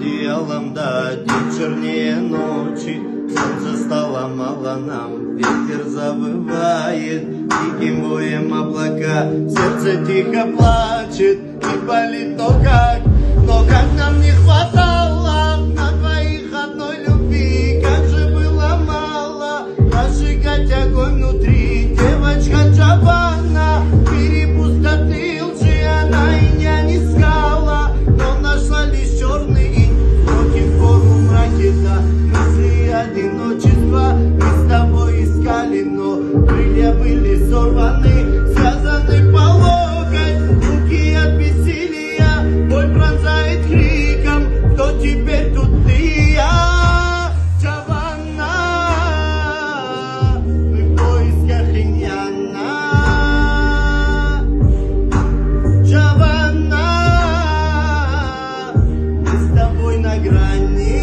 одеялом, да, день чернее ночи. Солнце стало мало нам, ветер завывает диким боем облака. Сердце тихо плачет и болит, но как нам не хватало на двоих одной любви. Как же было мало разжигать огонь внутри. Девочка Джованна перепустоты лжи, она и не искала, но нашла лишь черный инь против полумраке, да. Мысли одиночества мы с тобой искали, но крылья были сорваны, связаны по локоть, руки от бессилия, боль пронзает криком. Кто теперь тут ты и я, Джованна? Мы в поисках иньяна, Джованна. Мы с тобой на грани,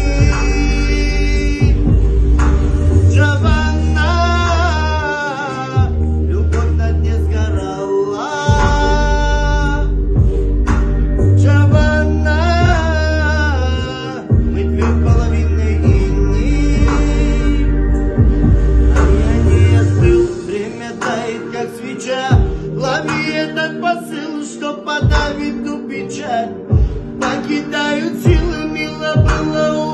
Джованна. Любовь на дне сгорала, Джованна. Мы две половины ини, а я не остыл. Время тает, как свеча. Лови этот посыл, что подавит ту печаль. Покидают силы, мило было